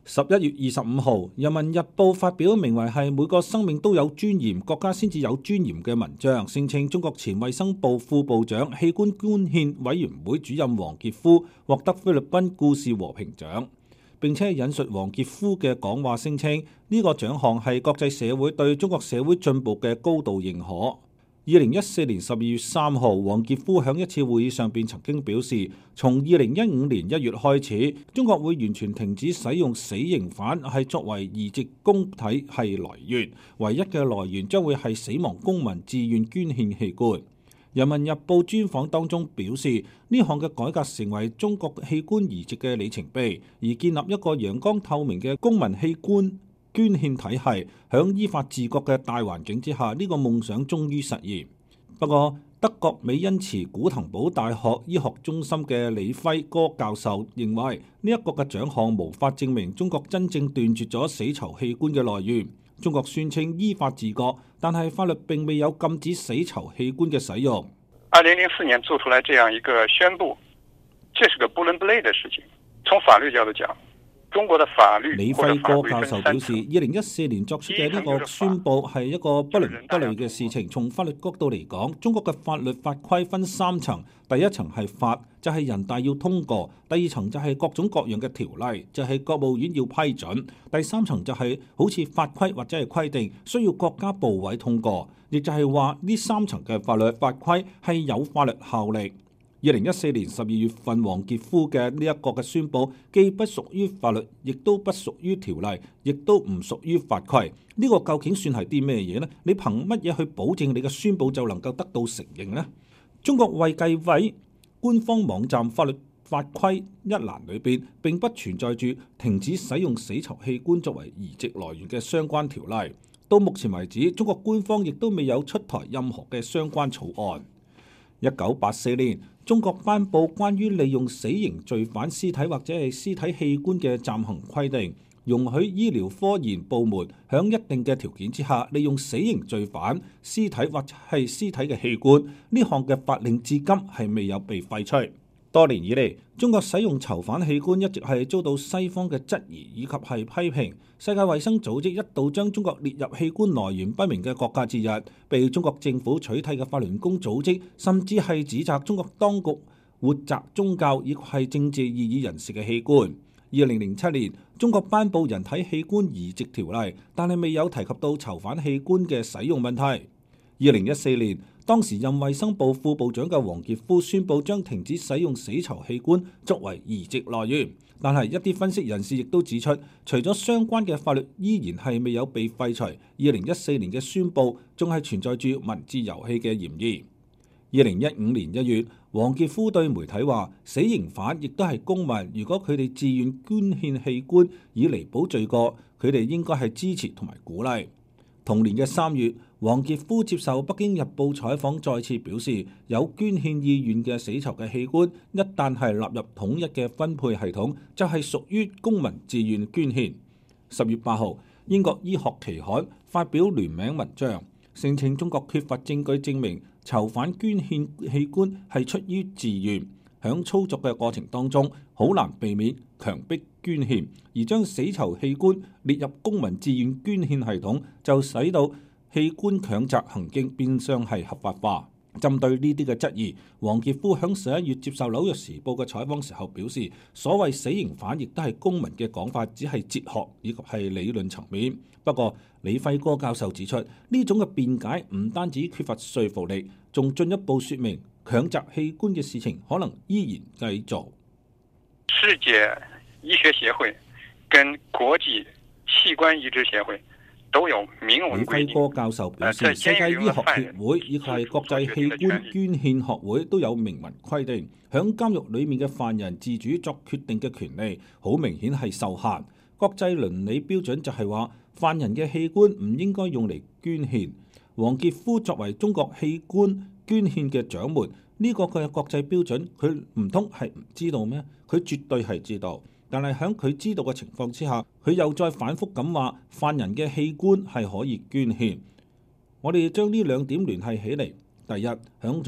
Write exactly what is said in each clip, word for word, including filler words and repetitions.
十一月二十五號，《人民日報》發表名為係每個生命都有尊嚴，國家先至有尊嚴嘅文章，聲稱中國前衛生部副部長、器官捐獻委員會主任黃傑夫獲得菲律賓故事和平獎，並且引述黃傑夫嘅講話，聲稱呢個獎項係國際社會對中國社會進步嘅高度認可。二零一四年十二月三號，黃傑夫喺一次會議上邊曾經表示，從二零一五年一月開始，中國會完全停止使用死刑犯係作為移植供體系來源，唯一嘅來源將會係死亡公民自願捐獻器官。人民日報專訪當中表示，呢項嘅改革成為中國器官移植嘅里程碑，而建立一個陽光透明嘅公民器官捐獻體系，響依法治國嘅大環境之下，呢、這個夢想終於實現。不過，德國美因茨古騰堡大學醫學中心嘅李輝哥教授認為，呢、這、一個嘅獎項無法證明中國真正斷絕咗死囚器官嘅來源。中國宣稱依法治國，但係法律並未有禁止死囚器官嘅使用。 二零零四年做出來這樣一個宣布，這是個不倫不類的事情。從法律角度講，中國的法律， 李輝哥教授表示，二零一四年作出嘅呢個宣布係一個不倫不類嘅事情。從法律角度嚟講，中國嘅法律法規分三層，第一層係法，就係人大要通過；第二層就係各種各樣嘅條例，就係國務院要批准；第三層就係好似法規或者係規定，需要國家部委通過。亦就係話呢三層嘅法律法規係有法律效力。二零一四年十二月份，黃傑夫嘅呢一個嘅宣佈，既不屬於法律，亦都不屬於條例，亦都唔屬於法規。呢、這個究竟算係啲咩嘢呢？你憑乜嘢去保證你嘅宣佈就能夠得到承認呢？中國衛計委官方網站法律法規一欄裏邊並不存在住停止使用死囚器官作為移植來源嘅相關條例。到目前為止，中國官方亦都未有出台任何嘅相關草案。一九八四年，中國頒布關於利用死刑罪犯屍體或者係屍體器官嘅暫行規定，容許醫療科研部門響一定嘅條件之下，利用死刑罪犯屍體或者係屍體嘅器官。呢項嘅法令至今係未有被廢除。多年以嚟，中國使用囚犯器官一直係遭到西方嘅質疑以及係批評。世界衛生組織一度將中國列入器官來源不明嘅國家之一，被中國政府取締嘅法輪功組織甚至係指責中國當局活摘宗教以及係政治異議人士嘅器官。二零零七年，中國頒布人體器官移植條例，但係未有提及到囚犯器官嘅使用問題。二零一四年，當時任衛生部副部長嘅黃傑夫宣布將停止使用死囚器官作為移植來源，但係一啲分析人士亦都指出，除咗相關嘅法律依然係未有被廢除，二零一四年嘅宣布仲係存在住文字遊戲嘅嫌疑。二零一五年一月，黃傑夫對媒體話：死刑犯亦都係公民，如果佢哋自願捐獻器官以彌補罪過，佢哋應該係支持同埋鼓勵。同年嘅三月，黃傑夫接受北京日報採訪，再次表示有捐獻意願嘅死囚嘅器官，一旦係納入統一嘅分配系統，就係屬於公民自願捐獻。十月八號，英國醫學期刊發表聯名文章，聲稱中國缺乏證據證明囚犯捐獻器官係出於自願，響操作嘅過程當中好難避免強迫捐獻，而將死囚器官列入公民自願捐獻系統，就使到器官強摘行徑變相係合法化。針對呢啲嘅質疑，黃傑夫響十一月接受紐約時報嘅採訪時候表示，所謂死刑犯亦都係公民嘅講法，只係哲學以及係理論層面。不過李輝哥教授指出，呢種嘅辯解唔單止缺乏說服力，仲進一步說明強摘器官嘅事情可能依然繼續。 世界醫學協會跟國際器官移植協會都有明文規定。 李輝哥教授表示，世界醫學協會以及係國際器官捐獻學會都有明文規定，響監獄裏面嘅犯人自主作決定嘅權利，好明顯係受限。國際倫理標準就係話，犯人嘅器官唔應該用嚟捐獻。黃傑夫作為中國器官捐獻嘅掌門，呢、這個佢嘅國際標準，佢唔通係唔知道咩？佢絕對係知道。但係喺佢知道嘅情況之下，佢又再反覆咁話犯人嘅器官係可以捐獻。我哋將呢兩點聯繫起嚟。第一，喺中國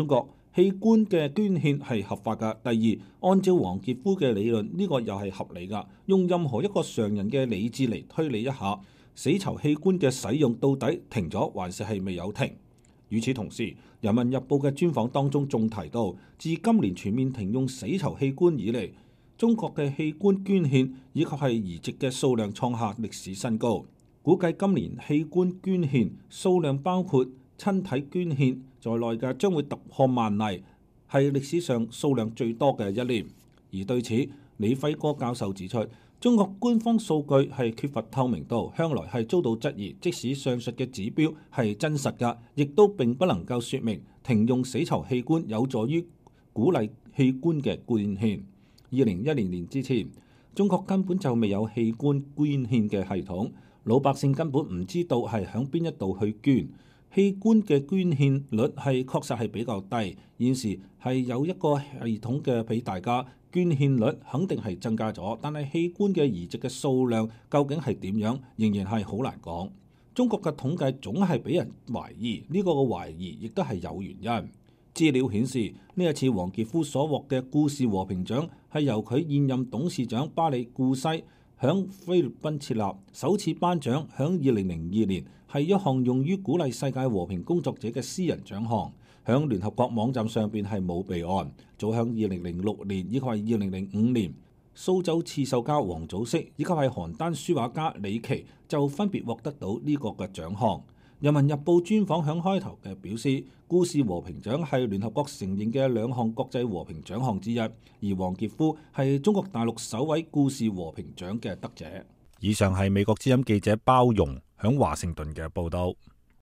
器官嘅捐獻係合法㗎。第二，按照黃傑夫嘅理論，呢個又係合理㗎。用任何一個常人嘅理智嚟推理一下，死囚器官嘅使用到底停咗還是係未有停？與此同時，《人民日報》嘅專訪當中仲提到，自今年全面停用死囚器官以嚟，中國嘅器官捐獻以及係移植嘅數量創下歷史新高。估計今年器官捐獻數量包括親體捐獻在內嘅將會突破萬例，係歷史上數量最多嘅一年。而對此，李輝哥教授指出，中國官方數據係缺乏透明度，向來係遭到質疑。即使上述嘅指標係真實㗎，亦都並不能夠説明停用死囚器官有助於鼓勵器官嘅捐獻。二零一零年之前，中國根本就未有器官捐獻嘅系統，老百姓根本唔知道係響邊一度去捐。器官嘅捐獻率係確實係比較低，現時係有一個系統嘅俾大家，捐獻率肯定係增加咗，但係器官嘅移植嘅數量究竟係點樣，仍然係好難講。中國嘅統計總係俾人懷疑，呢個嘅懷疑亦都係有原因。資料顯示，呢一次黃傑夫所獲嘅故事和平獎係由佢現任董事長巴里顧西響菲律賓設立，首次頒獎響二零零二年，係一項用於鼓勵世界和平工作者嘅私人獎項，響聯合國網站上邊係冇備案。早響二零零六年以及係二零零五年，蘇州刺繡家王祖釋以及係邯鄲書畫家李琦就分別獲得到呢個嘅獎項。人民日報專訪響開頭嘅表示，故事和平獎係聯合國承認嘅兩項國際和平獎項之一，而黃傑夫係中國大陸首位故事和平獎嘅得者。 以上係美國之音記者包容響華盛頓嘅報道。